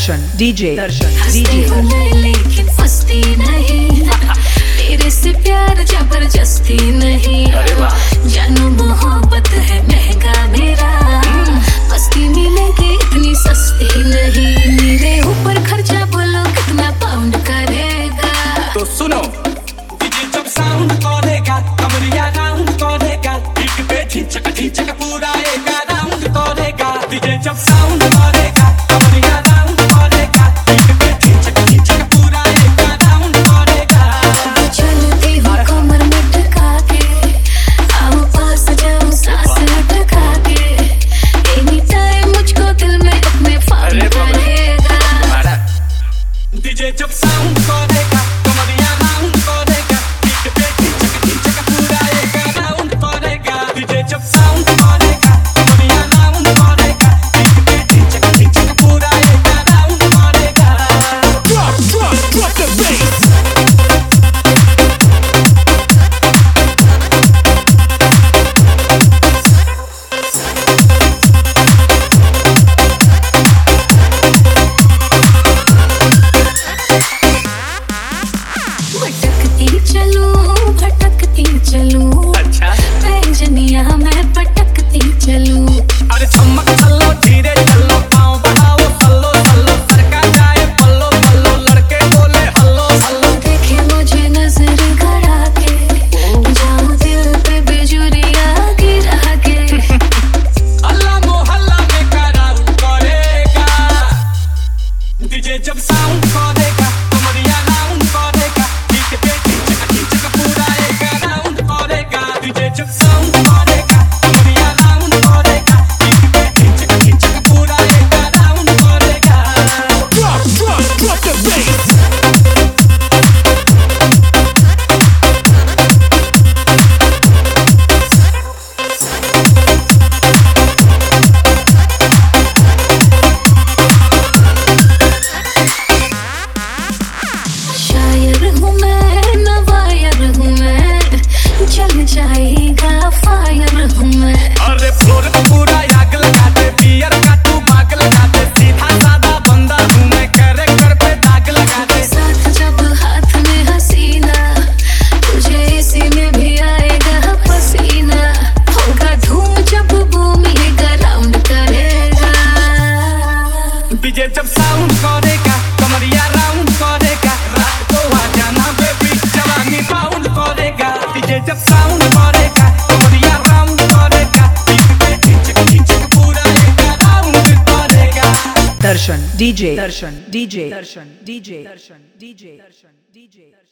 दर्शन डीजे हंसती हूँ लेकिन फंसती नहीं, तेरे से प्यार जबरदस्ती नहीं। जानू मोहब्बत है महंगा मेरा, मस्ती मिलेगी इतनी सस्ती नहीं। मेरे ऊपर खर्चा बोलो कितना पाउंड करेगा। तो सुनो, डीजे जब साउंड करेगा, कमरिया राउंड करेगा, बीट पे झिझक झिझक पूरा एक राउंड करेगा। डीजे जब साउंड करेगा, कमरिया राउंड करेगा, बीट पे झिझक झिझक पूरा एक राउंड करेगा। चलती हूँ कमर में टका के, आओ पास जाओ सांस लटका के, एनी टाइम मुझको दिल में अपने फाउंड करेगा। डीजे जब साउंड करेगा, कमरिया राउंड करेगा, बीट पे झिझक झिझक पूरा एक राउंड करेगा। डीजे जब साउंड करेगा, कमरिया राउंड करेगा, बीट पे झिझक झिझक पूरा एक राउंड करेगा। Drop the bass. भटकती चलूं भटकती चलूं, अच्छा पैंजनिया मैं पटकती चलूं। अरे चमक चलो धीरे चलो, पाँव बढ़ाओ सल्लो सल्लो, सरका जाए पल्लो पल्लो, लड़के बोले हल्लो हल्लो। देखे मुझे नजर गड़ा के, जाऊं दिल पे बिजुरिया गिरा के। अल्लाह मोहल्ला में कराउंड करेगा। डीजे जब साउंड करेगा, कमरिया राउंड करेगा, बीट पे झिझक झिझक पूरा एक राउंड करेगा। डीजे जब साउंड करेगा, कमरिया राउंड करेगा, बीट पे झिझक झिझक पूरा एक राउंड करेगा। Drop the bass. शायर हूँ मैं नवायर हूँ मैं, चल जाएगा फायर हूँ मैं। अरे फ्लोर पे पूरा आग लगा दे, बियर का तू बाग लगा दे, सीधा साधा बंदा हूँ मैं, कैरेक्टर पे दाग लगा दे। साथ जब हाथ में हसीना, तुझे इसी में भी आएगा पसीना। होगा धूम जब बूम ये राउंड करेगा। डीजे जब साउंड करेगा, कमरिया राउंड करेगा, रात को आ जाना बेबी, जवानी बाउंड करेगा। डीजे जब साउंड करेगा, कमरिया राउंड करेगा, बीट पे झिझक झिझक पूरा एक राउंड करेगा। दर्शन डीजे